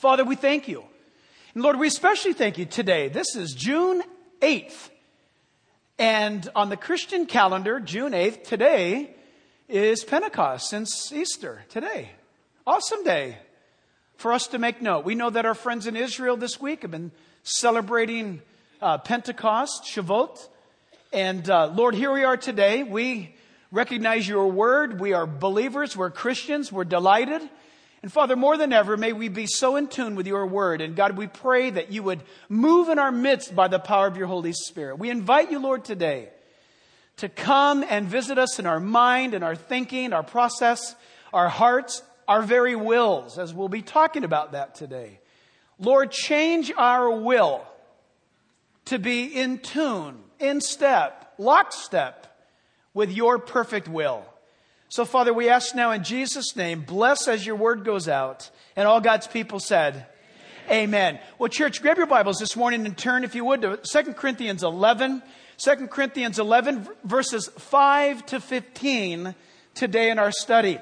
Father, we thank you. And Lord, we especially thank you today. This is June 8th. And on the Christian calendar, June 8th, today is Pentecost since Easter. Today. Awesome day for us to make note. We know that our friends in Israel this week have been celebrating Pentecost, Shavuot. And Lord, here we are today. We recognize your word. We are believers. We're Christians. We're delighted. And Father, more than ever, may we be so in tune with your word. And God, we pray that you would move in our midst by the power of your Holy Spirit. We invite you, Lord, today to come and visit us in our mind and our thinking, our process, our hearts, our very wills, as we'll be talking about that today. Lord, change our will to be in tune, in step, lockstep with your perfect will. So, Father, we ask now in Jesus' name, bless as your word goes out. And all God's people said, Amen. Well, church, grab your Bibles this morning and turn, if you would, to 2 Corinthians 11. 2 Corinthians 11, verses 5 to 15 today in our study.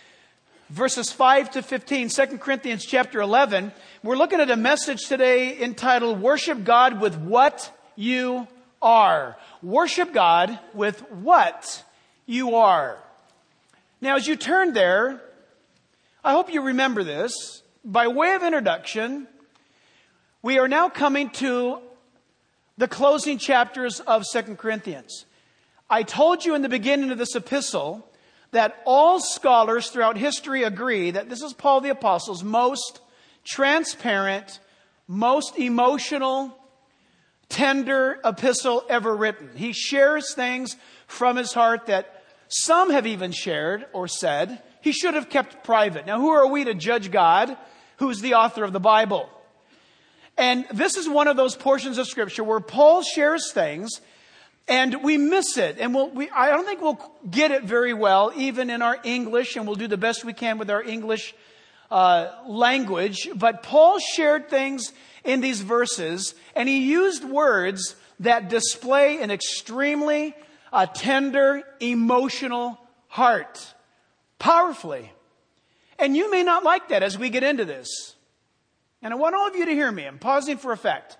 Verses 5 to 15, 2 Corinthians chapter 11. We're looking at a message today entitled, Worship God with What You Are. Worship God with what you are. Now, as you turn there, I hope you remember this. By way of introduction, we are now coming to the closing chapters of 2 Corinthians. I told you in the beginning of this epistle that all scholars throughout history agree that this is Paul the Apostle's most transparent, most emotional, tender epistle ever written. He shares things from his heart that some have even shared or said he should have kept private. Now, who are we to judge God, who's the author of the Bible? And this is one of those portions of Scripture where Paul shares things and we miss it. And I don't think we'll get it very well, even in our English, and we'll do the best we can with our English language. But Paul shared things in these verses, and he used words that display an extremely tender, emotional heart. Powerfully. And you may not like that as we get into this. And I want all of you to hear me. I'm pausing for effect.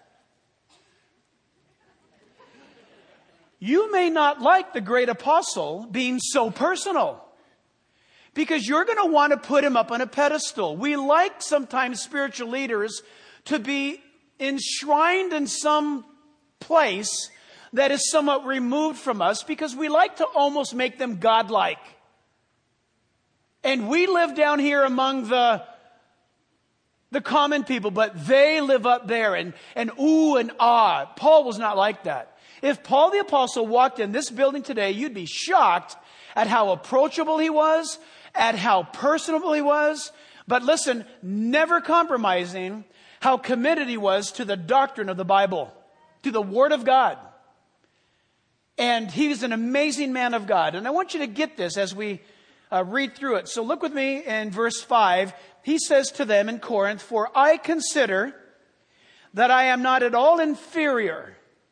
You may not like the great apostle being so personal, because you're going to want to put him up on a pedestal. We like sometimes spiritual leaders to be enshrined in some place that is somewhat removed from us, because we like to almost make them godlike. And we live down here among the common people, but they live up there and ooh and ah. Paul was not like that. If Paul the Apostle walked in this building today, you'd be shocked at how approachable he was, at how personable he was. But listen, never compromising how committed he was to the doctrine of the Bible, to the Word of God. And he was an amazing man of God. And I want you to get this as we read through it. So look with me in verse 5. He says to them in Corinth, "For I consider that I am not at all inferior.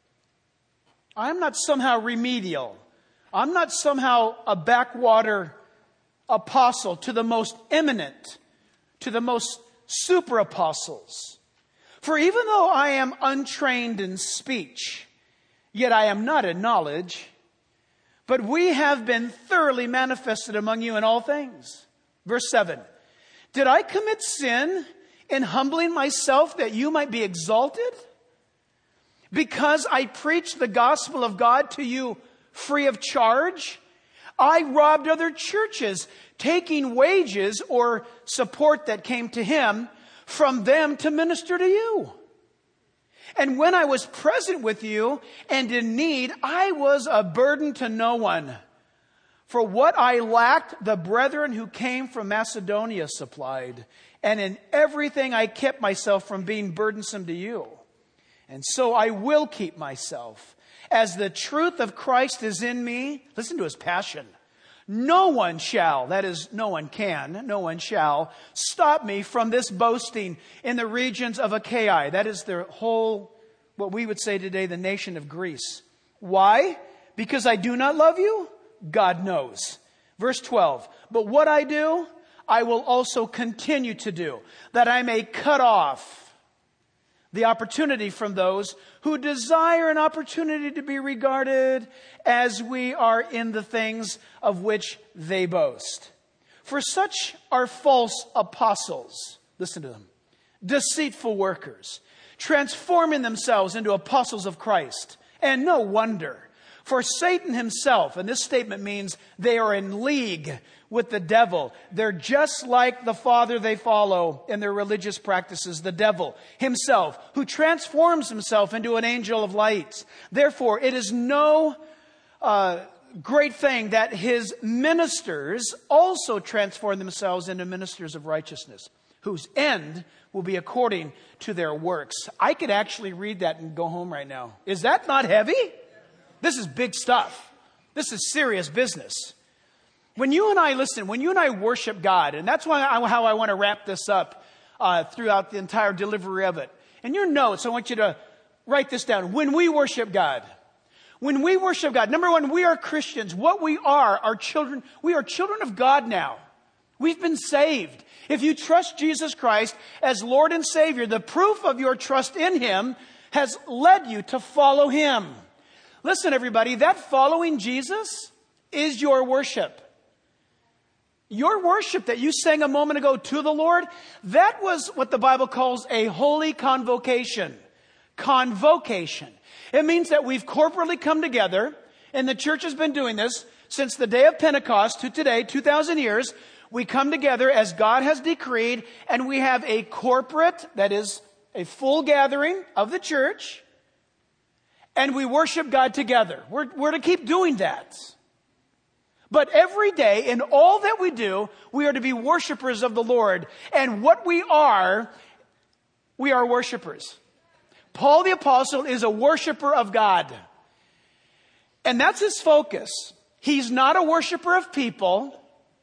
I am not somehow remedial. I'm not somehow a backwater apostle to the most eminent, to the most super apostles. For even though I am untrained in speech, yet I am not in knowledge, but we have been thoroughly manifested among you in all things." Verse 7. "Did I commit sin in humbling myself that you might be exalted? Because I preached the gospel of God to you free of charge? I robbed other churches, taking wages or support that came to him from them to minister to you. And when I was present with you and in need, I was a burden to no one. For what I lacked, the brethren who came from Macedonia supplied. And in everything I kept myself from being burdensome to you. And so I will keep myself. As the truth of Christ is in me," listen to his passion, "no one shall," that is, no one can, no one shall, "stop me from this boasting in the regions of Achaia." That is the whole, what we would say today, the nation of Greece. Why? Because I do not love you? God knows. Verse 12, "But what I do, I will also continue to do, that I may cut off the opportunity from those who desire an opportunity to be regarded as we are in the things of which they boast. For such are false apostles, listen to them, deceitful workers, transforming themselves into apostles of Christ. And no wonder, for Satan himself, and this statement means they are in league with the devil. They're just like the father they follow in their religious practices, the devil himself, who transforms himself into an angel of light. Therefore, it is no great thing that his ministers also transform themselves into ministers of righteousness, whose end will be according to their works. I could actually read that and go home right now. Is that not heavy? This is big stuff. This is serious business. When you and I worship God, and that's how I want to wrap this up throughout the entire delivery of it. In your notes, I want you to write this down. When we worship God, number one, we are Christians. What we are children. We are children of God now. We've been saved. If you trust Jesus Christ as Lord and Savior, the proof of your trust in Him has led you to follow Him. Listen, everybody, that following Jesus is your worship. Your worship that you sang a moment ago to the Lord, that was what the Bible calls a holy convocation. Convocation. It means that we've corporately come together, and the church has been doing this since the day of Pentecost to today, 2,000 years. We come together as God has decreed, and we have a corporate, that is a full gathering of the church, and we worship God together. We're to keep doing that. But every day, in all that we do, we are to be worshipers of the Lord. And what we are worshipers. Paul the Apostle is a worshiper of God. And that's his focus. He's not a worshiper of people.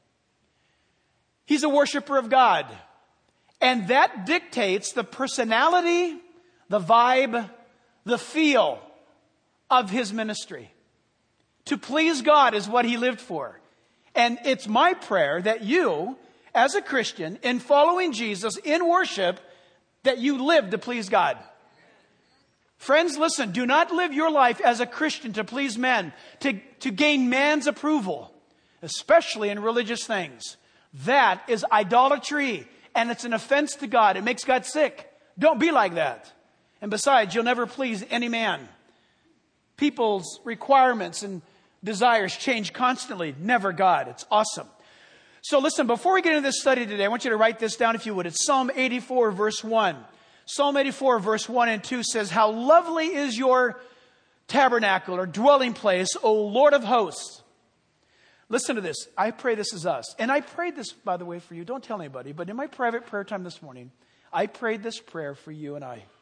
He's a worshiper of God. And that dictates the personality, the vibe, the feel of his ministry. To please God is what he lived for. And it's my prayer that you, as a Christian, in following Jesus in worship, that you live to please God. Friends, listen, do not live your life as a Christian to please men, to gain man's approval, especially in religious things. That is idolatry, and it's an offense to God. It makes God sick. Don't be like that. And besides, you'll never please any man. People's requirements and desires change constantly. Never God. It's awesome. So listen, before we get into this study today, I want you to write this down if you would. It's Psalm 84, verse 1. Psalm 84, verse 1 and 2 says, "How lovely is your tabernacle or dwelling place, O Lord of hosts." Listen to this. I pray this is us. And I prayed this, by the way, for you. Don't tell anybody. But in my private prayer time this morning, I prayed this prayer for you and I.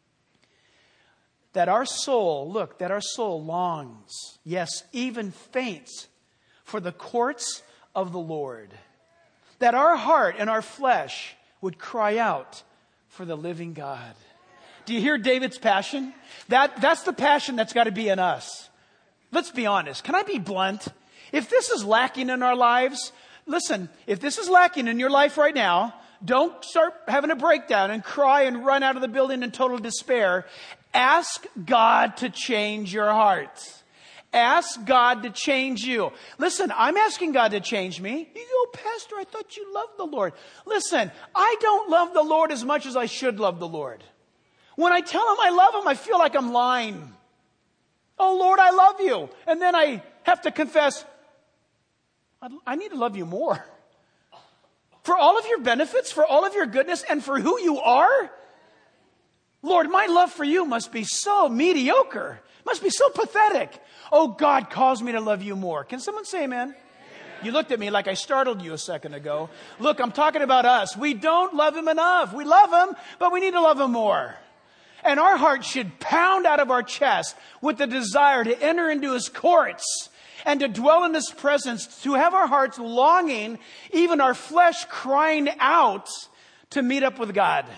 That our soul longs, yes, even faints for the courts of the Lord. That our heart and our flesh would cry out for the living God. Do you hear David's passion? That's the passion that's got to be in us. Let's be honest. Can I be blunt? If this is lacking in our lives, listen, if this is lacking in your life right now, don't start having a breakdown and cry and run out of the building in total despair. Ask God to change your heart. Ask God to change you. Listen, I'm asking God to change me. You go, Pastor, I thought you loved the Lord. Listen, I don't love the Lord as much as I should love the Lord. When I tell Him I love Him, I feel like I'm lying. Oh, Lord, I love you. And then I have to confess, I need to love you more. For all of your benefits, for all of your goodness, and for who you are. Lord, my love for you must be so mediocre. Must be so pathetic. Oh, God calls me to love you more. Can someone say amen? You looked at me like I startled you a second ago. Look, I'm talking about us. We don't love Him enough. We love Him, but we need to love Him more. And our heart should pound out of our chest with the desire to enter into His courts and to dwell in His presence, to have our hearts longing, even our flesh crying out to meet up with God.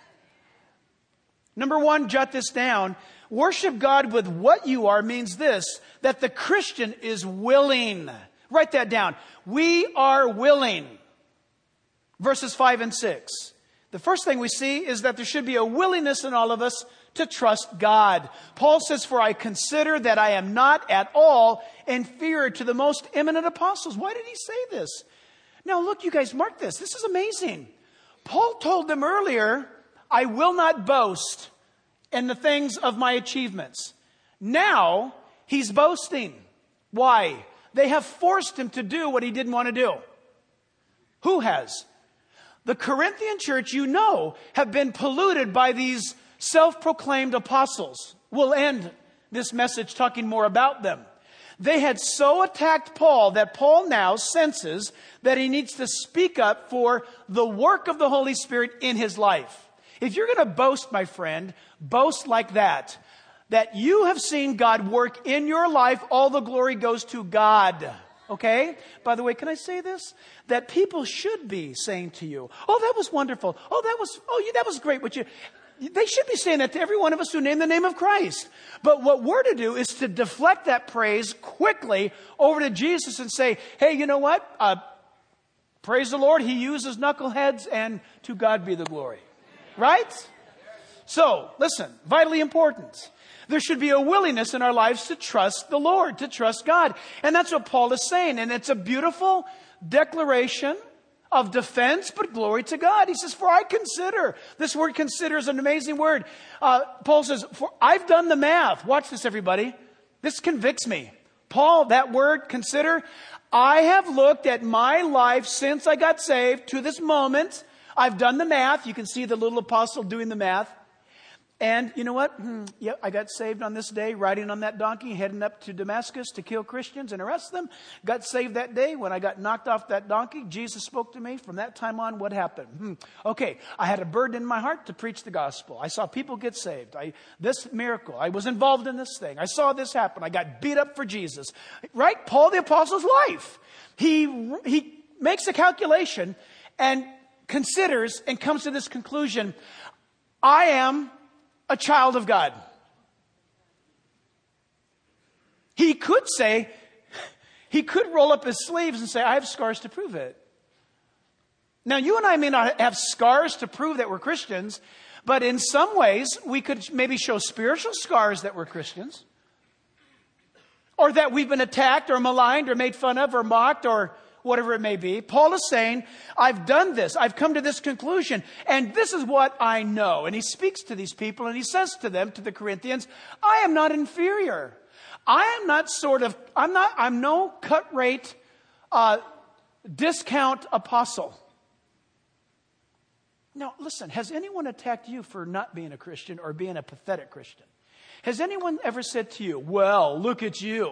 Number one, jot this down. Worship God with what you are means this, that the Christian is willing. Write that down. We are willing. Verses 5 and 6. The first thing we see is that there should be a willingness in all of us to trust God. Paul says, "For I consider that I am not at all inferior to the most eminent apostles." Why did he say this? Now look, you guys, mark this. This is amazing. Paul told them earlier, "I will not boast in the things of my achievements." Now he's boasting. Why? They have forced him to do what he didn't want to do. Who has? The Corinthian church, have been polluted by these self-proclaimed apostles. We'll end this message talking more about them. They had so attacked Paul that Paul now senses that he needs to speak up for the work of the Holy Spirit in his life. If you're going to boast, my friend, boast like that you have seen God work in your life. All the glory goes to God. Okay? By the way, can I say this? That people should be saying to you, "Oh, that was wonderful. That was great." They should be saying that to every one of us who name the name of Christ. But what we're to do is to deflect that praise quickly over to Jesus and say, "Hey, you know what? Praise the Lord. He uses knuckleheads, and to God be the glory." Right? So, listen, vitally important. There should be a willingness in our lives to trust the Lord, to trust God. And that's what Paul is saying. And it's a beautiful declaration of defense, but glory to God. He says, "For I consider." This word "consider" is an amazing word. Paul says, "For I've done the math." Watch this, everybody. This convicts me. Paul, that word "consider," I have looked at my life since I got saved to this moment. I've done the math. You can see the little apostle doing the math. And you know what? I got saved on this day, riding on that donkey, heading up to Damascus to kill Christians and arrest them. Got saved that day. When I got knocked off that donkey, Jesus spoke to me. From that time on, what happened? Okay, I had a burden in my heart to preach the gospel. I saw people get saved. This miracle. I was involved in this thing. I saw this happen. I got beat up for Jesus. Right? Paul the Apostle's life. He makes a calculation and considers and comes to this conclusion. I am a child of God. He could roll up his sleeves and say, "I have scars to prove it." Now, you and I may not have scars to prove that we're Christians, but in some ways, we could maybe show spiritual scars that we're Christians, or that we've been attacked or maligned or made fun of or mocked or whatever it may be. Paul is saying, "I've done this. I've come to this conclusion. And this is what I know." And he speaks to these people and he says to them, to the Corinthians, "I am not inferior. I'm no cut rate, discount apostle." Now, listen, has anyone attacked you for not being a Christian or being a pathetic Christian? Has anyone ever said to you, "Well, look at you"?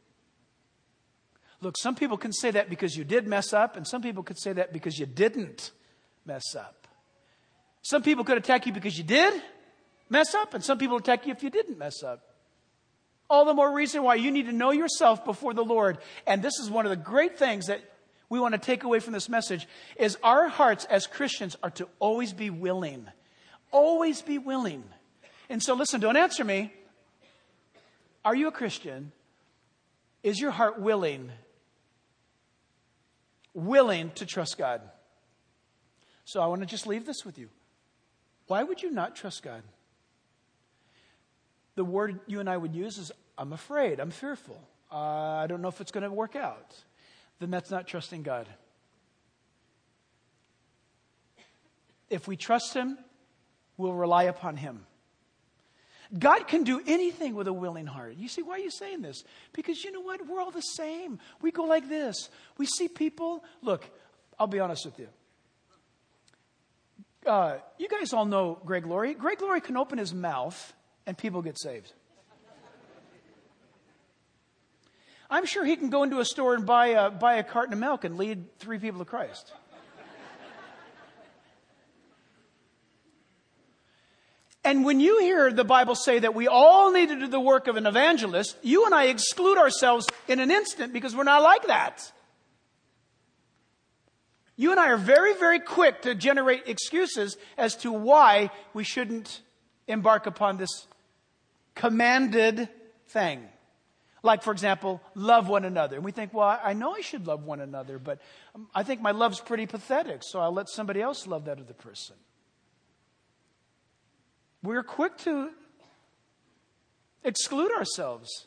Look, some people can say that because you did mess up, and some people could say that because you didn't mess up. Some people could attack you because you did mess up, and some people attack you if you didn't mess up. All the more reason why you need to know yourself before the Lord. And this is one of the great things that we want to take away from this message, is our hearts as Christians are to always be willing. Always be willing. And so listen, don't answer me. Are you a Christian? Is your heart willing to trust God? So I want to just leave this with you. Why would you not trust God? The word you and I would use is, "I'm afraid, I'm fearful. I don't know if it's going to work out." Then that's not trusting God. If we trust Him, we'll rely upon Him. God can do anything with a willing heart. You see, why are you saying this? Because you know what? We're all the same. We go like this. We see people. Look, I'll be honest with you. You guys all know Greg Laurie. Greg Laurie can open his mouth and people get saved. I'm sure he can go into a store and buy a carton of milk and lead 3 people to Christ. And when you hear the Bible say that we all need to do the work of an evangelist, you and I exclude ourselves in an instant because we're not like that. You and I are very, very quick to generate excuses as to why we shouldn't embark upon this commanded thing. Like, for example, love one another. And we think, well, I know I should love one another, but I think my love's pretty pathetic, so I'll let somebody else love that other person. We're quick to exclude ourselves.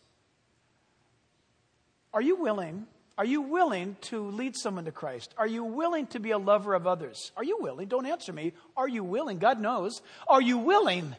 Are you willing? Are you willing to lead someone to Christ? Are you willing to be a lover of others? Are you willing? Don't answer me. Are you willing? God knows. Are you willing?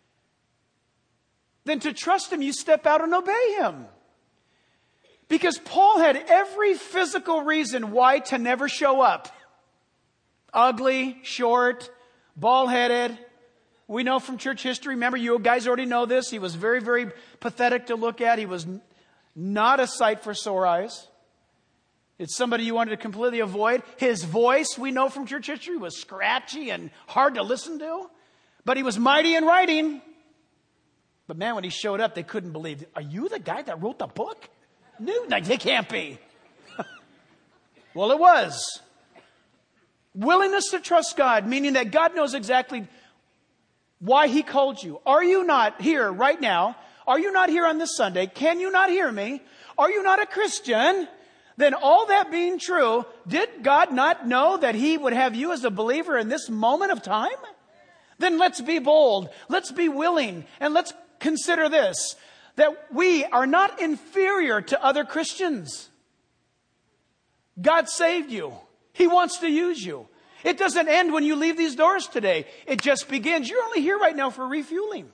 Then to trust Him, you step out and obey Him. Because Paul had every physical reason why to never show up. Ugly, short, bald-headed. We know from church history, remember, you guys already know this. He was very, very pathetic to look at. He was not a sight for sore eyes. It's somebody you wanted to completely avoid. His voice, we know from church history, was scratchy and hard to listen to. But he was mighty in writing. But man, when he showed up, they couldn't believe, are you the guy that wrote the book? No, it can't be. Well, it was. Willingness to trust God, meaning that God knows exactly why He called you. Are you not here right now? Are you not here on this Sunday? Can you not hear me? Are you not a Christian? Then all that being true, did God not know that He would have you as a believer in this moment of time? Then let's be bold. Let's be willing. And let's consider this, that we are not inferior to other Christians. God saved you. He wants to use you. It doesn't end when you leave these doors today. It just begins. You're only here right now for refueling.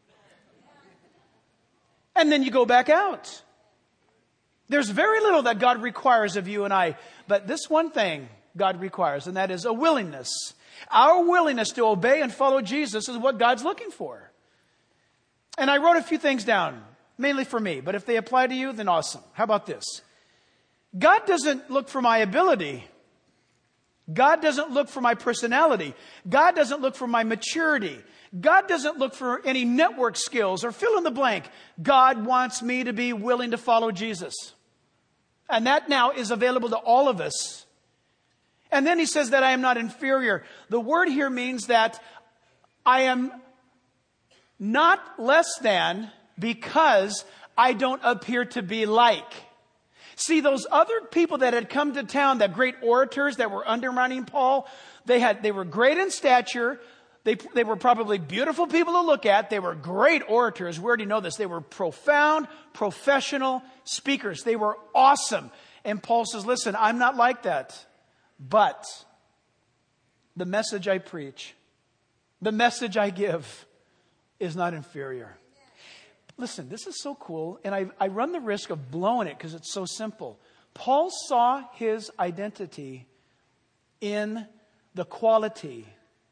And then you go back out. There's very little that God requires of you and I. But this one thing God requires, and that is a willingness. Our willingness to obey and follow Jesus is what God's looking for. And I wrote a few things down, mainly for me. But if they apply to you, then awesome. How about this? God doesn't look for my ability. God doesn't look for my personality. God doesn't look for my maturity. God doesn't look for any network skills or fill in the blank. God wants me to be willing to follow Jesus. And that now is available to all of us. And then He says that I am not inferior. The word here means that I am not less than because I don't appear to be like. See, those other people that had come to town, that great orators that were undermining Paul, they were great in stature. They were probably beautiful people to look at. They were great orators. We already know this. They were profound, professional speakers. They were awesome. And Paul says, listen, I'm not like that. But the message I preach, the message I give is not inferior. Listen, this is so cool. And I run the risk of blowing it because it's so simple. Paul saw his identity in the quality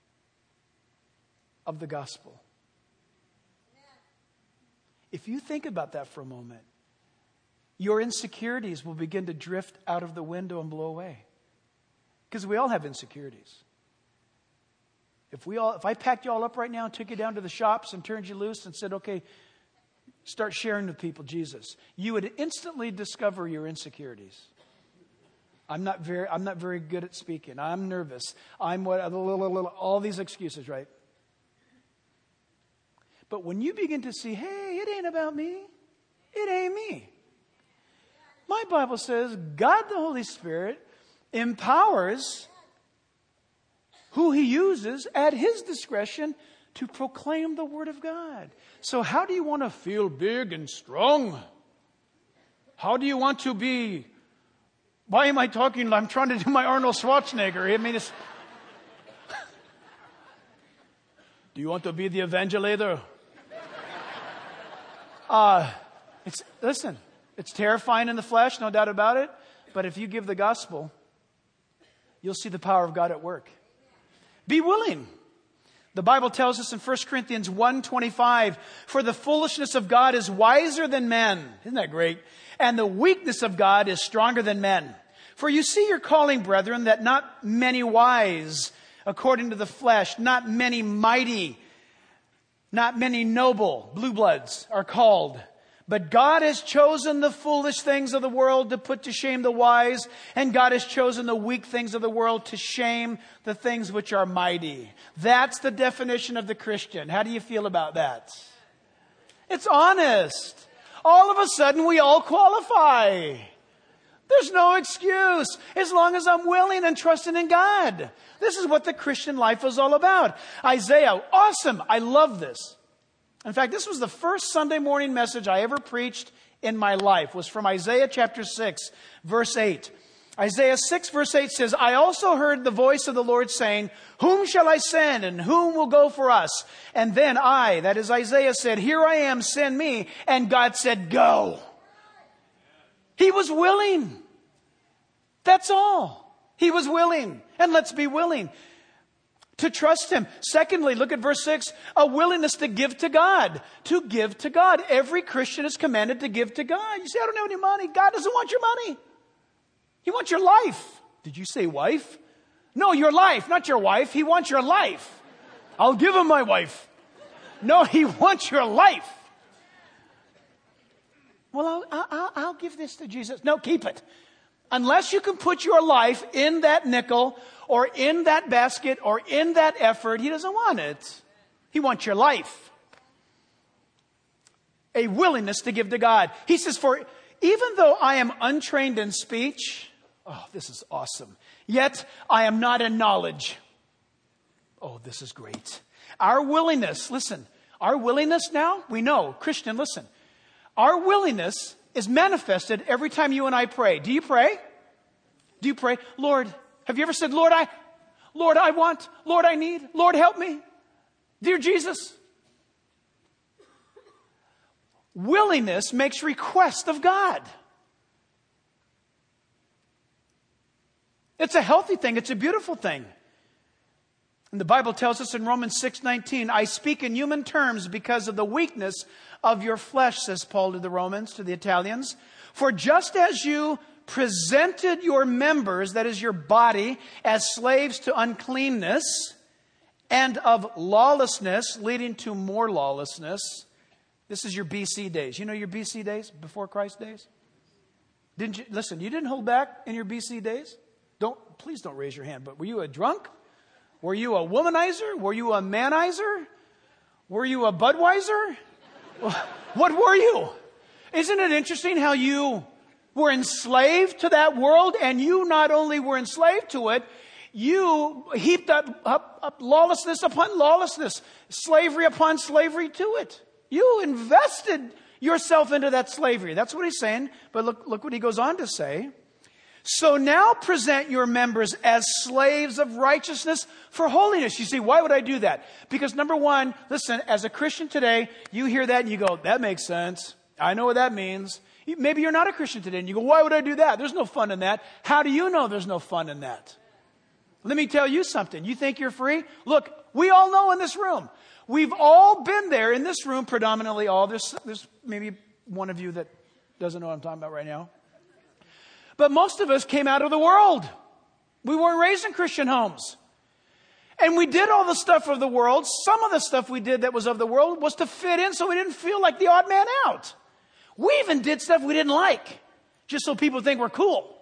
of the gospel. If you think about that for a moment, your insecurities will begin to drift out of the window and blow away. Because we all have insecurities. If I packed you all up right now and took you down to the shops and turned you loose and said, okay, start sharing with people Jesus, you would instantly discover your insecurities. I'm not very good at speaking. I'm nervous. I'm all these excuses, right? But when you begin to see, hey, it ain't about me. It ain't me. My Bible says God the Holy Spirit empowers who He uses at His discretion to proclaim the Word of God. So how do you want to feel big and strong? How do you want to be? Why am I talking? I'm trying to do my Arnold Schwarzenegger. I mean, it's... Do you want to be the evangelator? Listen, it's terrifying in the flesh, no doubt about it. But if you give the gospel, you'll see the power of God at work. Be willing. The Bible tells us in 1 Corinthians 1:25, for the foolishness of God is wiser than men. Isn't that great? And the weakness of God is stronger than men. For you see your calling, brethren, that not many wise, according to the flesh, not many mighty, not many noble, blue bloods are called. But God has chosen the foolish things of the world to put to shame the wise, and God has chosen the weak things of the world to shame the things which are mighty. That's the definition of the Christian. How do you feel about that? It's honest. all of a sudden we all qualify. There's no excuse as long as I'm willing and trusting in God. This is what the Christian life is all about. Isaiah, awesome. I love this. In fact, this was the first Sunday morning message I ever preached in my life. It was from Isaiah chapter 6, verse 8. Isaiah 6, verse 8 says, I also heard the voice of the Lord saying, whom shall I send and whom will go for us? And then I, that is Isaiah, said, here I am, send me. And God said, go. He was willing. That's all. He was willing. And let's be willing to trust Him. Secondly, look at verse 6, a willingness to give to God. To give to God. Every Christian is commanded to give to God. You say, I don't have any money. God doesn't want your money. He wants your life. Did you say wife? No, your life, not your wife. He wants your life. I'll give him my wife. No, He wants your life. Well, I'll give this to Jesus. No, keep it. Unless you can put your life in that nickel or in that basket or in that effort, He doesn't want it. He wants your life. A willingness to give to God. He says, for even though I am untrained in speech, oh, this is awesome. Yet I am not in knowledge. Oh, this is great. Our willingness, listen, our willingness now, we know, Christian, listen. Our willingness is manifested every time you and I pray. Do you pray? Do you pray? Lord, have you ever said, Lord, I want, Lord, I need, Lord, help me. Dear Jesus. Willingness makes request of God. It's a healthy thing. It's a beautiful thing. And the Bible tells us in Romans 6:19, I speak in human terms because of the weakness of your flesh, says Paul to the Romans, to the Italians. For just as you presented your members, that is your body, as slaves to uncleanness and of lawlessness, leading to more lawlessness. This is your BC days. You know your BC days, before Christ days? Didn't you? Listen, you didn't hold back in your BC days? Please don't raise your hand, but were you a drunk? Were you a womanizer? Were you a manizer? Were you a Budweiser? What were you? Isn't it interesting how you were enslaved to that world, and you not only were enslaved to it, you heaped up lawlessness upon lawlessness, slavery upon slavery to it. You invested yourself into that slavery. That's what he's saying. But look what he goes on to say. So now present your members as slaves of righteousness for holiness. You see, why would I do that? Because number one, listen, as a Christian today, you hear that and you go, that makes sense. I know what that means. Maybe you're not a Christian today and you go, why would I do that? There's no fun in that. How do you know there's no fun in that? Let me tell you something. You think you're free? Look, we all know in this room. We've all been there in this room, predominantly all. There's maybe one of you that doesn't know what I'm talking about right now. But most of us came out of the world. We weren't raised in Christian homes. And we did all the stuff of the world. Some of the stuff we did that was of the world was to fit in so we didn't feel like the odd man out. We even did stuff we didn't like, just so people think we're cool.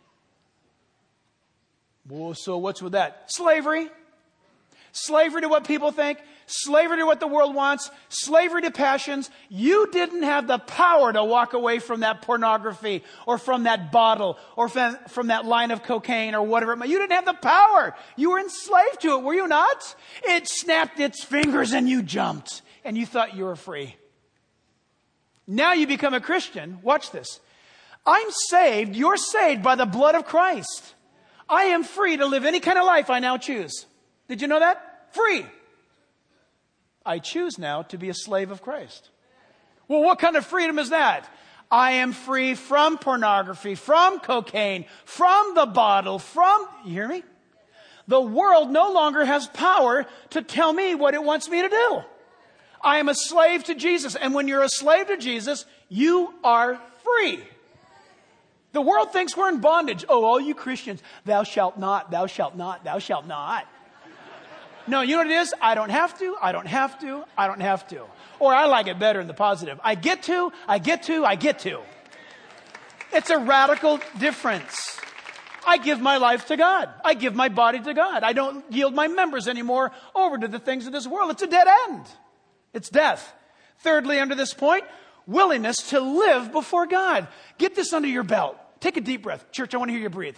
Well, so what's with that? Slavery. Slavery to what people think. Slavery to what the world wants. Slavery to passions. You didn't have the power to walk away from that pornography or from that bottle or from that line of cocaine or whatever. You didn't have the power. You were enslaved to it, were you not? It snapped its fingers and you jumped and you thought you were free. Now you become a Christian. Watch this. I'm saved. You're saved by the blood of Christ. I am free to live any kind of life I now choose. Did you know that? Free. I choose now to be a slave of Christ. Well, what kind of freedom is that? I am free from pornography, from cocaine, from the bottle, you hear me? The world no longer has power to tell me what it wants me to do. I am a slave to Jesus. And when you're a slave to Jesus, you are free. The world thinks we're in bondage. Oh, all you Christians, thou shalt not, thou shalt not, thou shalt not. No, you know what it is? I don't have to, I don't have to, I don't have to. Or I like it better in the positive. I get to, I get to, I get to. It's a radical difference. I give my life to God. I give my body to God. I don't yield my members anymore over to the things of this world. It's a dead end. It's death. Thirdly, under this point, willingness to live before God. Get this under your belt. Take a deep breath. Church, I want to hear you breathe.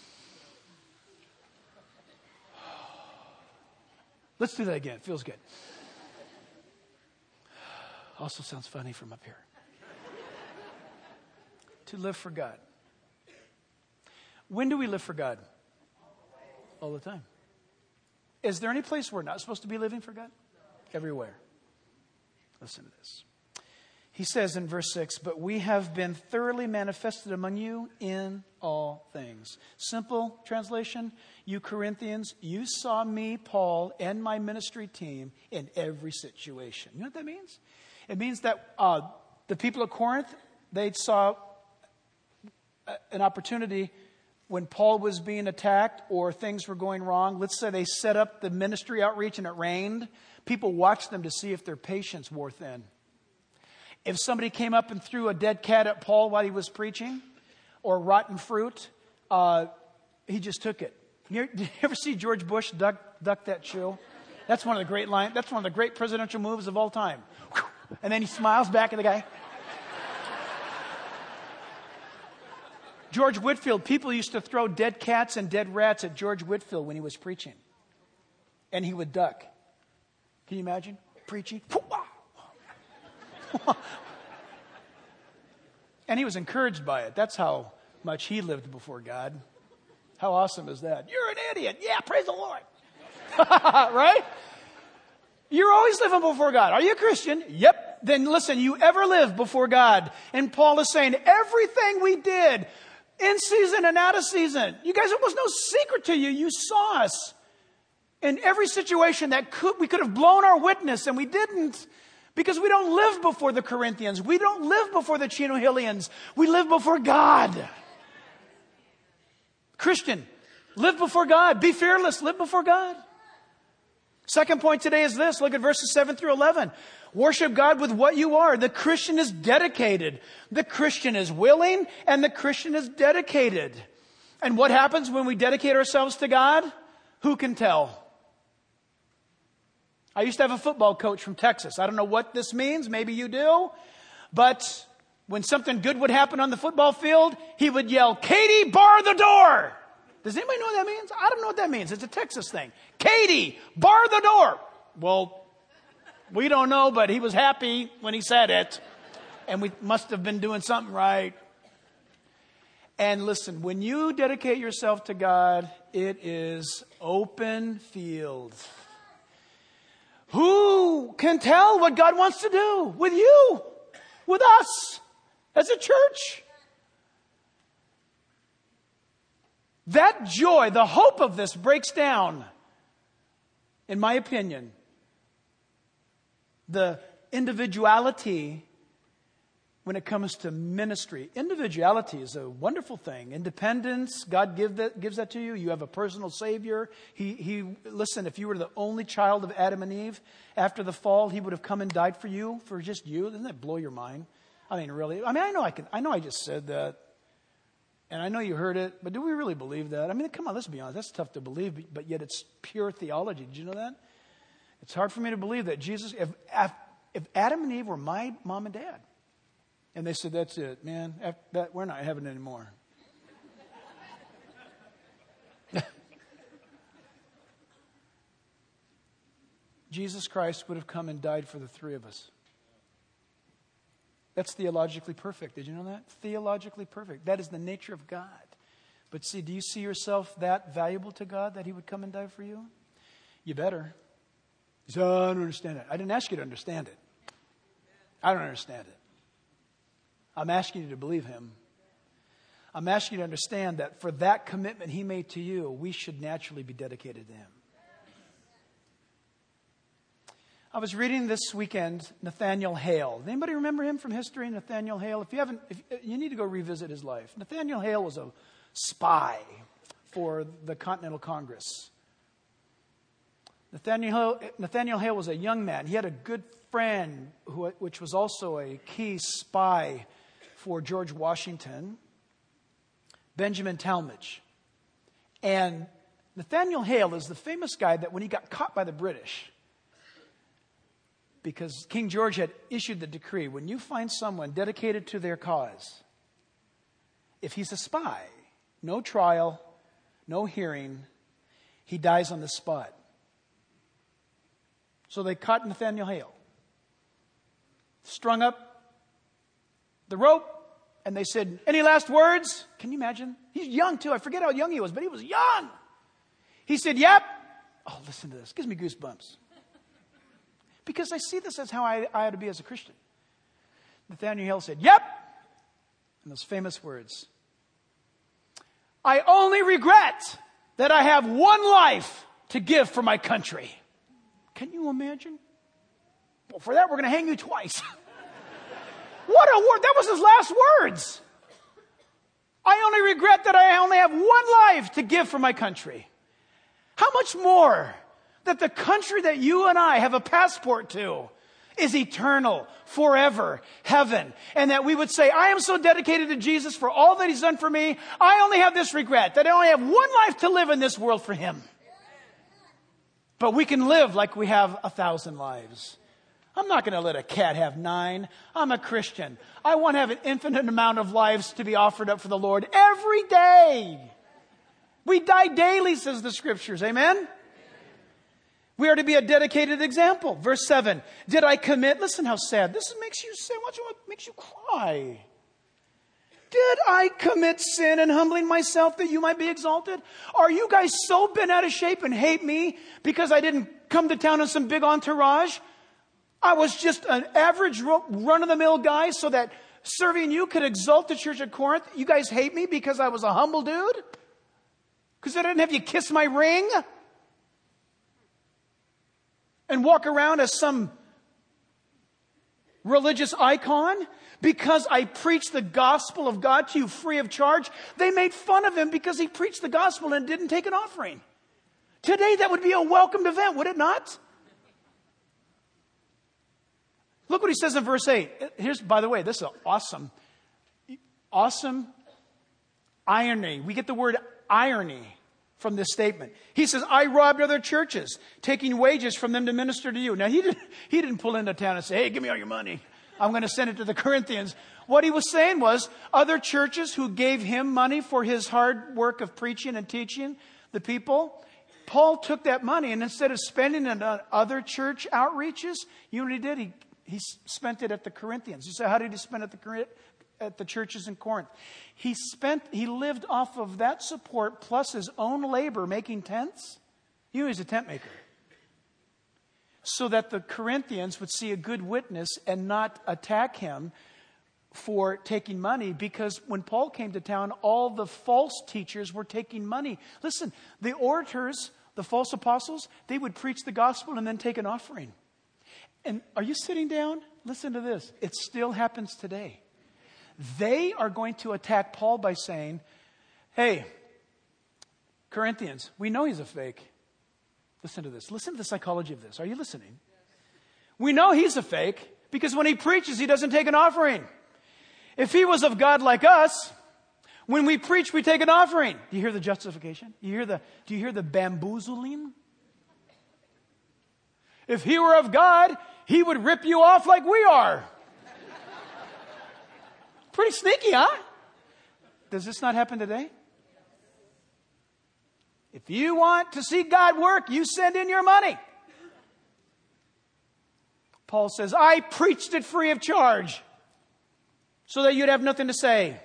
Let's do that again. It feels good. Also sounds funny from up here. To live for God. When do we live for God? All the time. Is there any place we're not supposed to be living for God? Everywhere. Listen to this. He says in verse 6, but we have been thoroughly manifested among you in all things. Simple translation, you Corinthians, you saw me, Paul, and my ministry team in every situation. You know what that means? It means that the people of Corinth, they saw an opportunity when Paul was being attacked or things were going wrong. Let's say they set up the ministry outreach and it rained. People watched them to see if their patience wore thin. If somebody came up and threw a dead cat at Paul while he was preaching, or rotten fruit, he just took it. Did you ever see George Bush duck that chill? That's one of the great lines. That's one of the great presidential moves of all time. And then he smiles back at the guy. George Whitefield, people used to throw dead cats and dead rats at George Whitefield when he was preaching. And he would duck. Can you imagine? Preaching. And he was encouraged by it. That's how much he lived before God. How awesome is that? You're an idiot. Yeah, praise the Lord. Right? You're always living before God. Are you a Christian? Yep. Then listen, you ever live before God? And Paul is saying everything we did in season and out of season. You guys, it was no secret to you. You saw us in every situation that we could have blown our witness, and we didn't. Because we don't live before the Corinthians. We don't live before the Chinohillians. We live before God. Christian, live before God. Be fearless. Live before God. Second point today is this. Look at verses 7 through 11. Worship God with what you are. The Christian is dedicated. The Christian is willing, and the Christian is dedicated. And what happens when we dedicate ourselves to God? Who can tell? I used to have a football coach from Texas. I don't know what this means. Maybe you do. But when something good would happen on the football field, he would yell, Katie, bar the door. Does anybody know what that means? I don't know what that means. It's a Texas thing. Katie, bar the door. Well, we don't know, but he was happy when he said it. And we must have been doing something right. And listen, when you dedicate yourself to God, it is open field. Who can tell what God wants to do with you, with us, as a church? That joy, the hope of this breaks down, in my opinion, the individuality when it comes to ministry. Individuality is a wonderful thing. Independence, God gives that to you. You have a personal Savior. Listen, if you were the only child of Adam and Eve after the fall, He would have come and died for you, for just you. Doesn't that blow your mind? I mean, really? I mean, I know I just said that. And I know you heard it, but do we really believe that? I mean, come on, let's be honest. That's tough to believe, but yet it's pure theology. Did you know that? It's hard for me to believe that Jesus, if Adam and Eve were my mom and dad, and they said, that's it, man, we're not having it anymore. Jesus Christ would have come and died for the three of us. That's theologically perfect. Did you know that? Theologically perfect. That is the nature of God. But see, do you see yourself that valuable to God that He would come and die for you? You better. You say, oh, I don't understand it. I didn't ask you to understand it. I don't understand it. I'm asking you to believe Him. I'm asking you to understand that for that commitment He made to you, we should naturally be dedicated to Him. I was reading this weekend Nathaniel Hale. Anybody remember him from history, Nathaniel Hale? If you haven't, you need to go revisit his life. Nathaniel Hale was a spy for the Continental Congress. Nathaniel Hale was a young man. He had a good friend which was also a key spy for George Washington, Benjamin Talmadge. And Nathaniel Hale is the famous guy that when he got caught by the British, because King George had issued the decree, when you find someone dedicated to their cause, if he's a spy, no trial, no hearing, he dies on the spot. So they caught Nathaniel Hale, strung up the rope, and they said, any last words? Can you imagine? He's young too. I forget how young he was, but he was young. He said, yep. Oh, listen to this. Gives me goosebumps. Because I see this as how I ought to be as a Christian. Nathaniel Hale said, yep. And those famous words. I only regret that I have one life to give for my country. Can you imagine? Well, for that, we're going to hang you twice. What a word. That was his last words. I only regret that I only have one life to give for my country. How much more that the country that you and I have a passport to is eternal, forever, heaven. And that we would say, I am so dedicated to Jesus for all that he's done for me. I only have this regret, that I only have one life to live in this world for him. But we can live like we have 1,000 lives. I'm not going to let a cat have 9. I'm a Christian. I want to have an infinite amount of lives to be offered up for the Lord every day. We die daily, says the scriptures. Amen? We are to be a dedicated example. Verse 7. Did I commit? Listen how sad. This makes you say, what makes you cry? Did I commit sin in humbling myself that you might be exalted? Are you guys so bent out of shape and hate me because I didn't come to town in some big entourage? I was just an average run-of-the-mill guy so that serving you could exalt the church at Corinth. You guys hate me because I was a humble dude? Because I didn't have you kiss my ring? And walk around as some religious icon? Because I preached the gospel of God to you free of charge? They made fun of him because he preached the gospel and didn't take an offering. Today that would be a welcomed event, would it not? Look what he says in verse 8. Here's, by the way, this is awesome irony. We get the word irony from this statement. He says, I robbed other churches, taking wages from them to minister to you. Now, he didn't pull into town and say, hey, give me all your money. I'm going to send it to the Corinthians. What he was saying was, other churches who gave him money for his hard work of preaching and teaching the people, Paul took that money and instead of spending it on other church outreaches, you know what he did? He spent it at the Corinthians. You say, how did he spend it at the churches in Corinth? He lived off of that support plus his own labor making tents. You know, he's a tent maker. So that the Corinthians would see a good witness and not attack him for taking money, because when Paul came to town, all the false teachers were taking money. Listen, the orators, the false apostles, they would preach the gospel and then take an offering. And are you sitting down? Listen to this. It still happens today. They are going to attack Paul by saying, hey, Corinthians, we know he's a fake. Listen to this. Listen to the psychology of this. Are you listening? We know he's a fake because when he preaches, he doesn't take an offering. If he was of God like us, when we preach, we take an offering. Do you hear the justification? Do you hear the bamboozling? If he were of God, he would rip you off like we are. Pretty sneaky, huh? Does this not happen today? If you want to see God work, you send in your money. Paul says, I preached it free of charge so that you'd have nothing to say.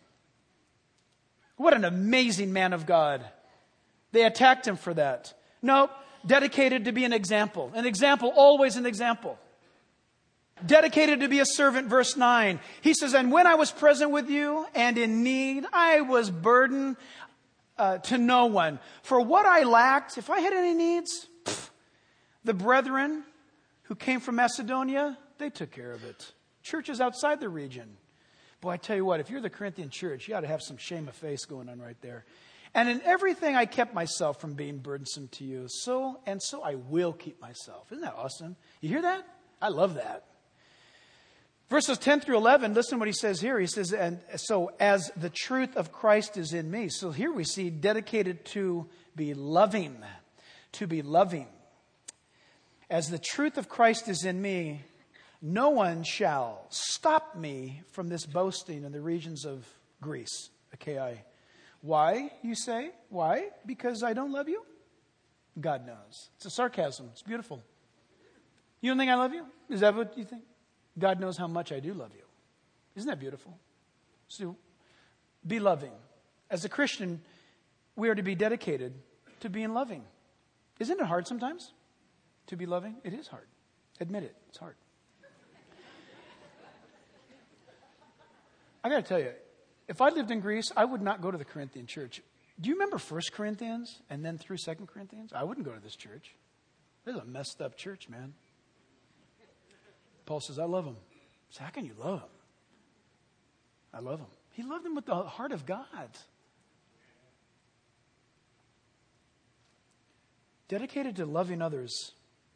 What an amazing man of God. They attacked him for that. No, dedicated to be an example. An example, always an example. Dedicated to be a servant, verse 9. He says, and when I was present with you and in need, I was burdened to no one. For what I lacked, if I had any needs, the brethren who came from Macedonia, they took care of it. Churches outside the region. Boy, I tell you what, if you're the Corinthian church, you ought to have some shame of face going on right there. And in everything I kept myself from being burdensome to you. So I will keep myself. Isn't that awesome? You hear that? I love that. Verses 10 through 11, listen what he says here. He says, and so as the truth of Christ is in me. So here we see dedicated to be loving. To be loving. As the truth of Christ is in me, no one shall stop me from this boasting in the regions of Greece, Achaia. Why, you say? Why? Because I don't love you? God knows. It's a sarcasm. It's beautiful. You don't think I love you? Is that what you think? God knows how much I do love you. Isn't that beautiful? So, be loving. As a Christian, we are to be dedicated to being loving. Isn't it hard sometimes to be loving? It is hard. Admit it. It's hard. I got to tell you, if I lived in Greece, I would not go to the Corinthian church. Do you remember 1 Corinthians and then through 2 Corinthians? I wouldn't go to this church. This is a messed up church, man. Paul says, I love him. I say, how can you love him? I love him. He loved him with the heart of God. Dedicated to loving others.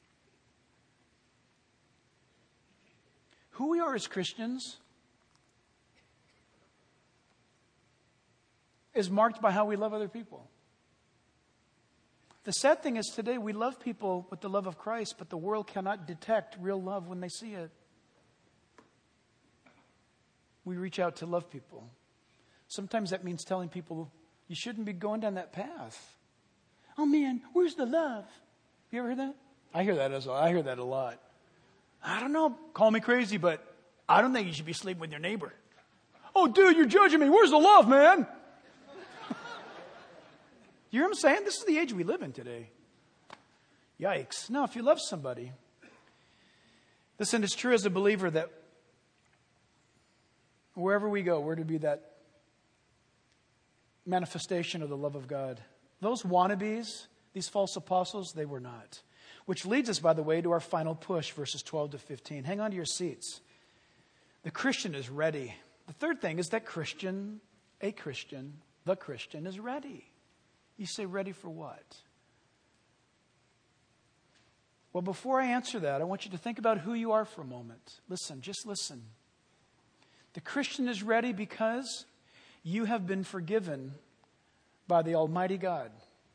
Who we are as Christians is marked by how we love other people. The sad thing is today we love people with the love of Christ, but the world cannot detect real love when they see it. We reach out to love people. Sometimes that means telling people, you shouldn't be going down that path. Oh man, where's the love? You ever heard that? I hear that a lot. I don't know, call me crazy, but I don't think you should be sleeping with your neighbor. Oh dude, you're judging me. Where's the love, man? You hear what I'm saying? This is the age we live in today. Yikes. No, if you love somebody, listen, it's true as a believer that wherever we go, we're to be that manifestation of the love of God. Those wannabes, these false apostles, they were not. Which leads us, by the way, to our final push, verses 12 to 15. Hang on to your seats. The Christian is ready. The third thing is that the Christian is ready. You say, ready for what? Well, before I answer that, I want you to think about who you are for a moment. Listen, just listen. The Christian is ready because you have been forgiven by the Almighty God.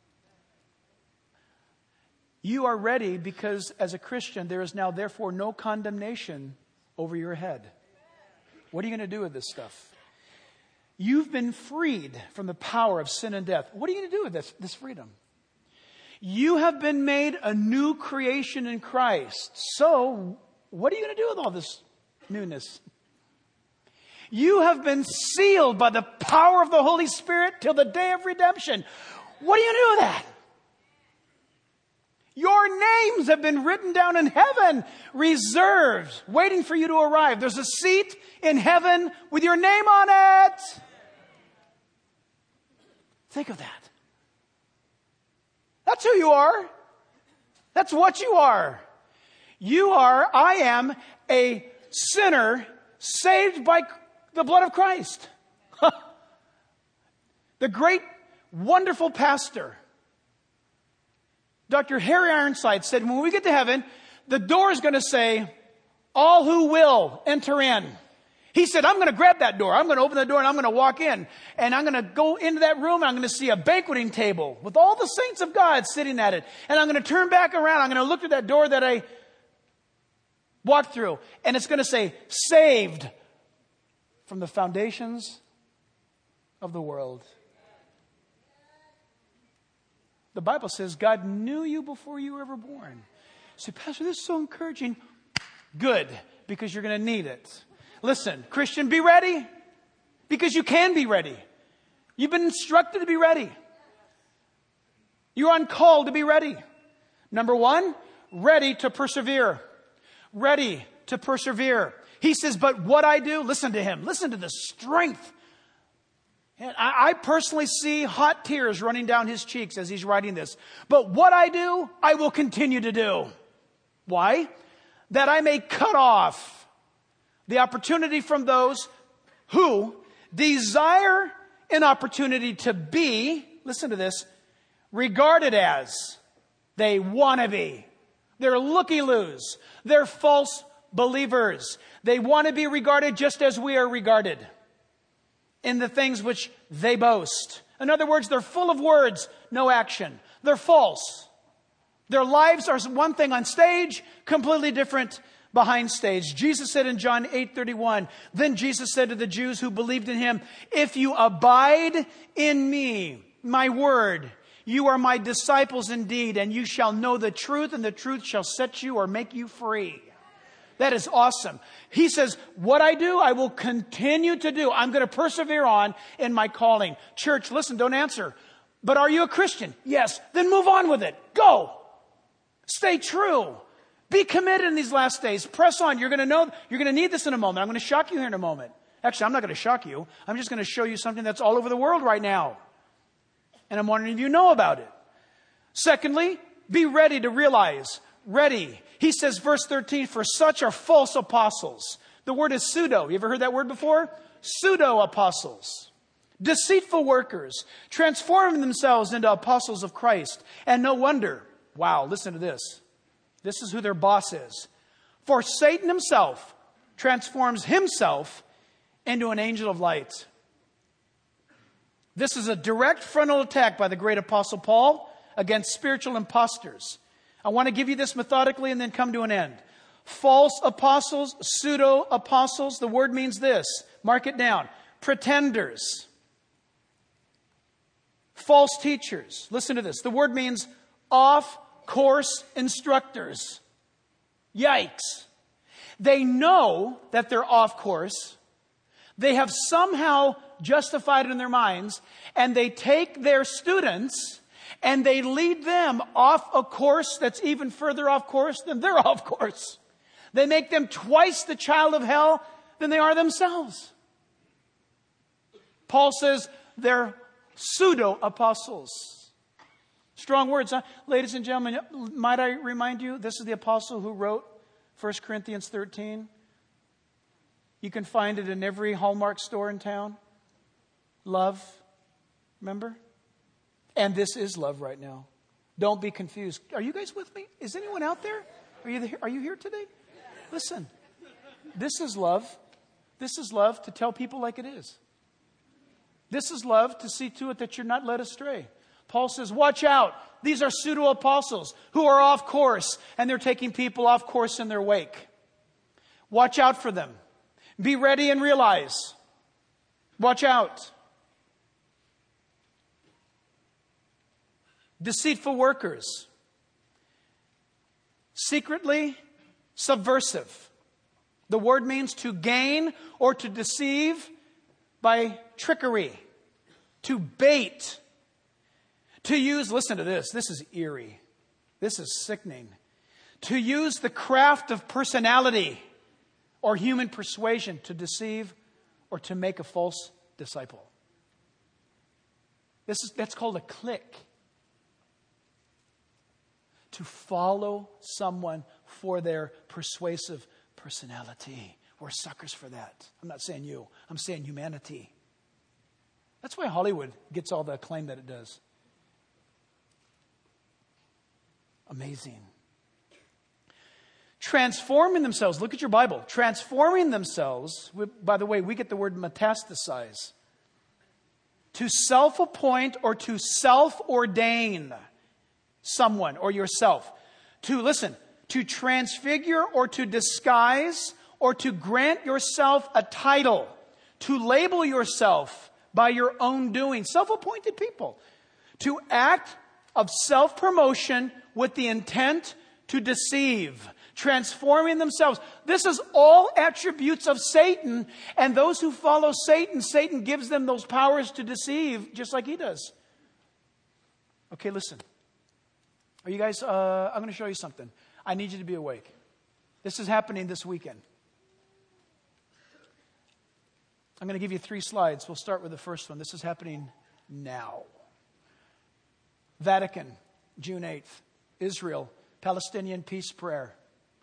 You are ready because as a Christian, there is now therefore no condemnation over your head. What are you going to do with this stuff? You've been freed from the power of sin and death. What are you going to do with this freedom? You have been made a new creation in Christ. So, what are you going to do with all this newness? You have been sealed by the power of the Holy Spirit till the day of redemption. What are you going to do with that? Your names have been written down in heaven, reserved, waiting for you to arrive. There's a seat in heaven with your name on it. Think of that. That's who you are. That's what you are. I am a sinner saved by the blood of Christ. The great, wonderful pastor, Dr. Harry Ironside, said when we get to heaven, the door is going to say, all who will enter in. He said, I'm going to grab that door. I'm going to open the door and I'm going to walk in. And I'm going to go into that room and I'm going to see a banqueting table with all the saints of God sitting at it. And I'm going to turn back around. I'm going to look at that door that I walked through. And it's going to say, saved from the foundations of the world. The Bible says God knew you before you were ever born. Say, Pastor, this is so encouraging. Good, because you're going to need it. Listen, Christian, be ready, because you can be ready. You've been instructed to be ready. You're on call to be ready. Number one, ready to persevere. Ready to persevere. He says, but what I do, listen to him. Listen to the strength. And I personally see hot tears running down his cheeks as he's writing this. But what I do, I will continue to do. Why? That I may cut off the opportunity from those who desire an opportunity to be, listen to this, regarded as they want to be. They're looky-loos. They're false believers. They want to be regarded just as we are regarded in the things which they boast. In other words, they're full of words, no action. They're false. Their lives are one thing on stage, completely different behind stage. Jesus said in John 8:31, then Jesus said to the Jews who believed in him, if you abide in me, my word, you are my disciples indeed, and you shall know the truth, and the truth shall set you or make you free. That is awesome. He says, what I do, I will continue to do. I'm going to persevere on in my calling. Church, listen, don't answer. But are you a Christian? Yes. Then move on with it. Go. Stay true. Be committed in these last days. Press on. You're going to need this in a moment. I'm going to shock you here in a moment. Actually, I'm not going to shock you. I'm just going to show you something that's all over the world right now. And I'm wondering if you know about it. Secondly, be ready to realize. Ready. He says, verse 13, for such are false apostles. The word is pseudo. You ever heard that word before? Pseudo apostles. Deceitful workers, transforming themselves into apostles of Christ. And no wonder. Wow, listen to this. This is who their boss is. For Satan himself transforms himself into an angel of light. This is a direct frontal attack by the great apostle Paul against spiritual imposters. I want to give you this methodically and then come to an end. False apostles, pseudo apostles, the word means this. Mark it down. Pretenders. False teachers. Listen to this. The word means off-course instructors. Yikes. They know that they're off course. They have somehow justified it in their minds, and they take their students and they lead them off a course that's even further off course than they're off course. They make them twice the child of hell than they are themselves. Paul says they're pseudo-apostles. Strong words, huh? Ladies and gentlemen, might I remind you, this is the apostle who wrote 1 Corinthians 13. You can find it in every Hallmark store in town. Love. Remember? And this is love right now. Don't be confused. Are you guys with me? Is anyone out there? Are you here today? Listen. This is love. This is love to tell people like it is. This is love to see to it that you're not led astray. Paul says, watch out. These are pseudo-apostles who are off course, and they're taking people off course in their wake. Watch out for them. Be ready and realize. Watch out. Deceitful workers. Secretly subversive. The word means to gain or to deceive by trickery. To bait. To use, listen to this. This is eerie. This is sickening. To use the craft of personality or human persuasion to deceive or to make a false disciple. That's called a clique. To follow someone for their persuasive personality. We're suckers for that. I'm not saying you. I'm saying humanity. That's why Hollywood gets all the acclaim that it does. Amazing. Transforming themselves. Look at your Bible. Transforming themselves. By the way, we get the word metastasize. To self-appoint or to self-ordain someone or yourself. To transfigure or to disguise or to grant yourself a title. To label yourself by your own doing. Self-appointed people. To act of self-promotion with the intent to deceive. Transforming themselves. This is all attributes of Satan. And those who follow Satan, Satan gives them those powers to deceive just like he does. Okay, listen. Are you guys, I'm going to show you something. I need you to be awake. This is happening this weekend. I'm going to give you 3 slides. We'll start with the first one. This is happening now. Vatican, June 8th. Israel, Palestinian peace prayer.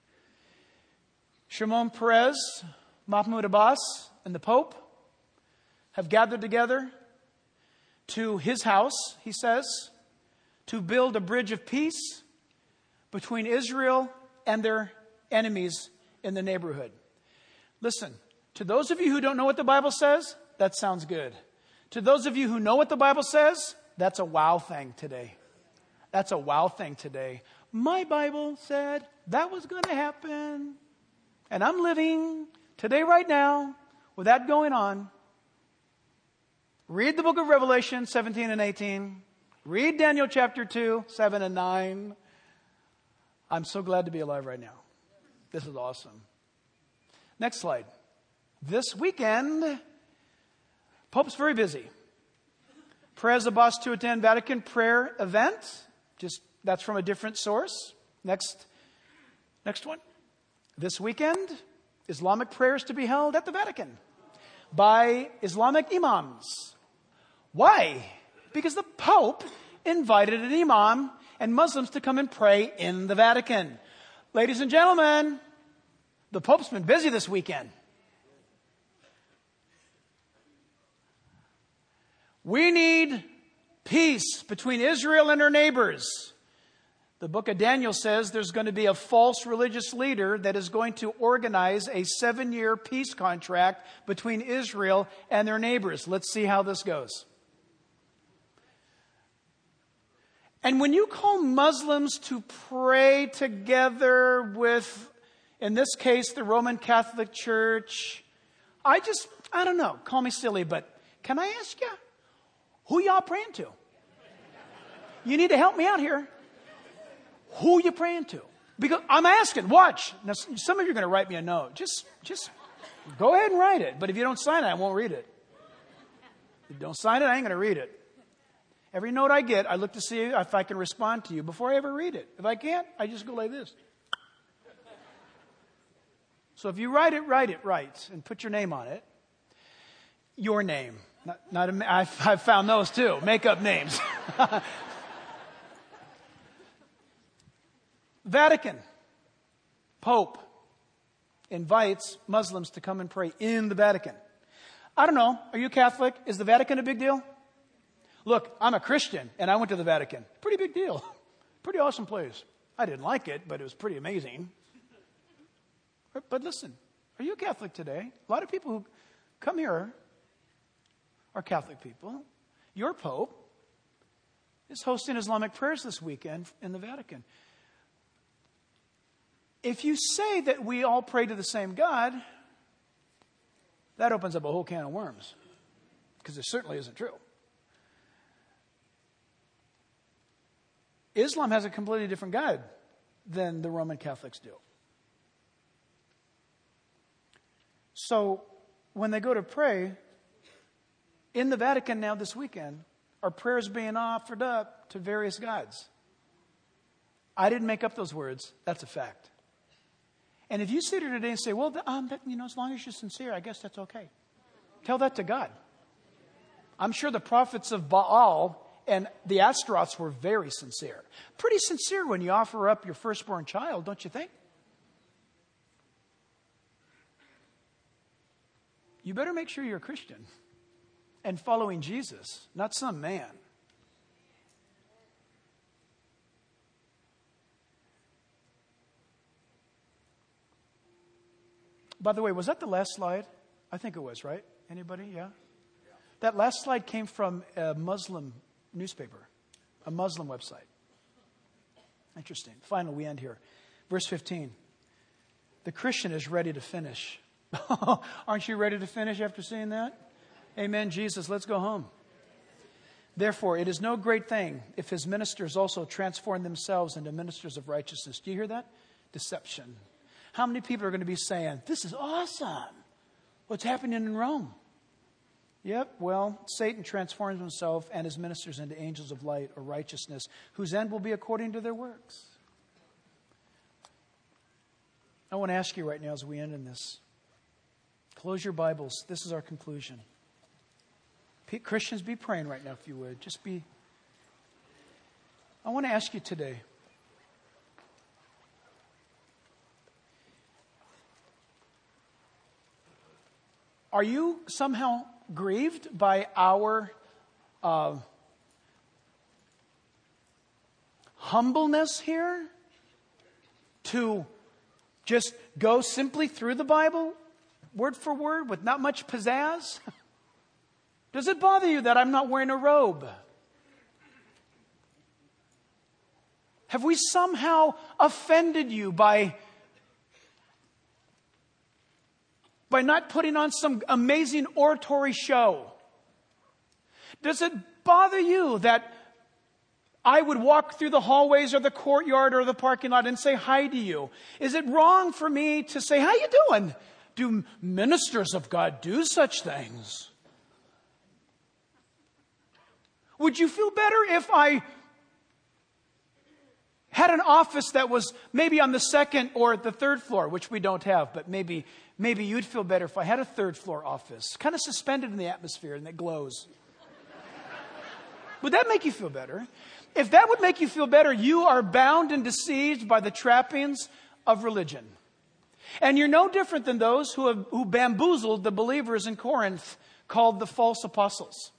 Shimon Peres, Mahmoud Abbas, and the Pope have gathered together to his house, he says, to build a bridge of peace between Israel and their enemies in the neighborhood. Listen, to those of you who don't know what the Bible says, that sounds good. To those of you who know what the Bible says, that's a wow thing today. That's a wow thing today. My Bible said that was going to happen. And I'm living today, right now, with that going on. Read the book of Revelation 17 and 18. Read Daniel chapter 2, 7 and 9. I'm so glad to be alive right now. This is awesome. Next slide. This weekend, Pope's very busy. Perez Abbas to attend Vatican prayer event. That's from a different source. Next one. This weekend, Islamic prayers to be held at the Vatican by Islamic imams. Why? Because the Pope invited an imam and Muslims to come and pray in the Vatican. Ladies and gentlemen, the Pope's been busy this weekend. We need peace between Israel and her neighbors. The book of Daniel says there's going to be a false religious leader that is going to organize a 7-year peace contract between Israel and their neighbors. Let's see how this goes. And when you call Muslims to pray together with, in this case, the Roman Catholic Church, I don't know, call me silly, but can I ask you, who y'all praying to? You need to help me out here. Who you praying to? Because I'm asking, watch. Now, some of you are going to write me a note. Just go ahead and write it. But if you don't sign it, I won't read it. If you don't sign it, I ain't going to read it. Every note I get, I look to see if I can respond to you before I ever read it. If I can't, I just go like this. So if you write it right and put your name on it. Your name. I've found those too. Make up names. Vatican. Pope invites Muslims to come and pray in the Vatican. I don't know. Are you Catholic? Is the Vatican a big deal? Look, I'm a Christian and I went to the Vatican. Pretty big deal. Pretty awesome place. I didn't like it, but it was pretty amazing. But listen, are you a Catholic today? A lot of people who come here are Catholic people. Your Pope is hosting Islamic prayers this weekend in the Vatican. If you say that we all pray to the same God, that opens up a whole can of worms, because it certainly isn't true. Islam has a completely different God than the Roman Catholics do. So when they go to pray in the Vatican now this weekend, are prayers being offered up to various gods? I didn't make up those words. That's a fact. And if you sit here today and say, well, as long as you're sincere, I guess that's okay. Tell that to God. I'm sure the prophets of Baal and the Ashtaroths were very sincere. Pretty sincere when you offer up your firstborn child, don't you think? You better make sure you're a Christian and following Jesus, not some man. By the way, was that the last slide? I think it was, right? Anybody? Yeah? That last slide came from a Muslim newspaper, a Muslim website. Interesting. Finally, we end here. Verse 15. The Christian is ready to finish. Aren't you ready to finish after seeing that? Amen, Jesus. Let's go home. Therefore, it is no great thing if his ministers also transform themselves into ministers of righteousness. Do you hear that? Deception. How many people are going to be saying, this is awesome. What's happening in Rome? Yep, well, Satan transforms himself and his ministers into angels of light or righteousness, whose end will be according to their works. I want to ask you right now as we end in this. Close your Bibles. This is our conclusion. Christians, be praying right now if you would. I want to ask you today. Are you somehow grieved by our humbleness here to just go simply through the Bible, word for word, with not much pizzazz? Does it bother you that I'm not wearing a robe? Have we somehow offended you by not putting on some amazing oratory show? Does it bother you that I would walk through the hallways or the courtyard or the parking lot and say hi to you? Is it wrong for me to say, how you doing? Do ministers of God do such things? Would you feel better if I had an office that was maybe on the second or the third floor, which we don't have, but maybe you'd feel better if I had a third floor office, kind of suspended in the atmosphere and that glows. Would that make you feel better? If that would make you feel better, you are bound and deceived by the trappings of religion. And you're no different than those who bamboozled the believers in Corinth, called the false apostles.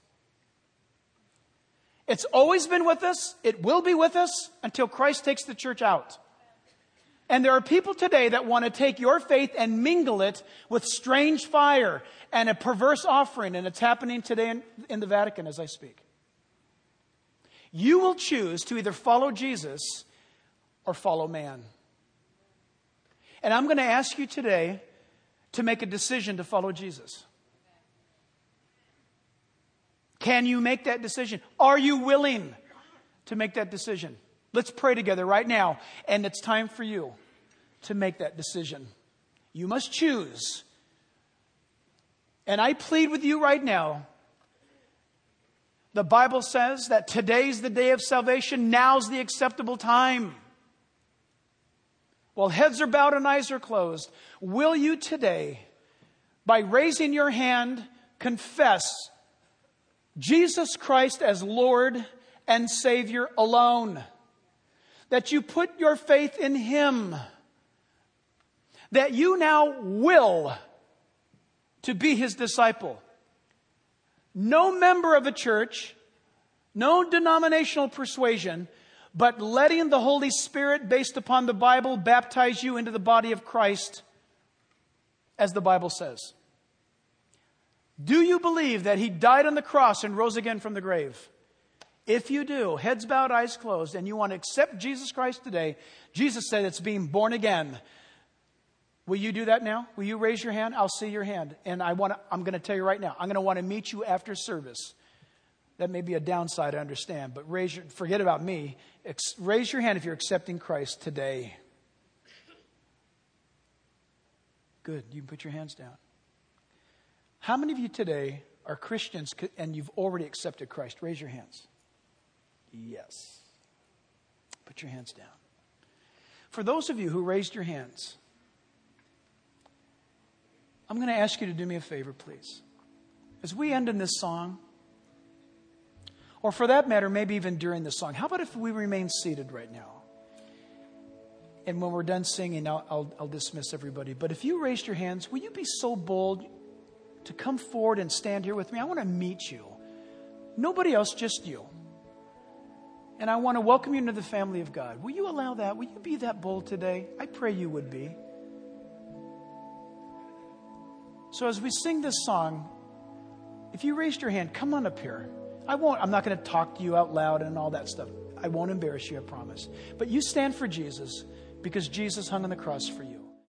It's always been with us. It will be with us until Christ takes the church out. And there are people today that want to take your faith and mingle it with strange fire and a perverse offering. And it's happening today in the Vatican as I speak. You will choose to either follow Jesus or follow man. And I'm going to ask you today to make a decision to follow Jesus. Can you make that decision? Are you willing to make that decision? Let's pray together right now. And it's time for you to make that decision. You must choose. And I plead with you right now. The Bible says that today's the day of salvation. Now's the acceptable time. While heads are bowed and eyes are closed, will you today, by raising your hand, confess Jesus Christ as Lord and Savior alone? That you put your faith in Him. That you now will to be His disciple. No member of a church, no denominational persuasion, but letting the Holy Spirit, based upon the Bible, baptize you into the body of Christ, as the Bible says. Do you believe that He died on the cross and rose again from the grave? If you do, heads bowed, eyes closed, and you want to accept Jesus Christ today, Jesus said it's being born again. Will you do that now? Will you raise your hand? I'll see your hand. And I'm going to tell you right now, I'm going to want to meet you after service. That may be a downside, I understand, but forget about me. Raise your hand if you're accepting Christ today. Good. You can put your hands down. How many of you today are Christians and you've already accepted Christ? Raise your hands. Yes. Put your hands down. For those of you who raised your hands, I'm going to ask you to do me a favor, please. As we end in this song, or for that matter, maybe even during the song, how about if we remain seated right now? And when we're done singing, I'll dismiss everybody. But if you raised your hands, will you be so bold to come forward and stand here with me? I want to meet you. Nobody else, just you. And I want to welcome you into the family of God. Will you allow that? Will you be that bold today? I pray you would be. So as we sing this song, if you raised your hand, come on up here. I'm not going to talk to you out loud and all that stuff. I won't embarrass you, I promise. But you stand for Jesus because Jesus hung on the cross for you.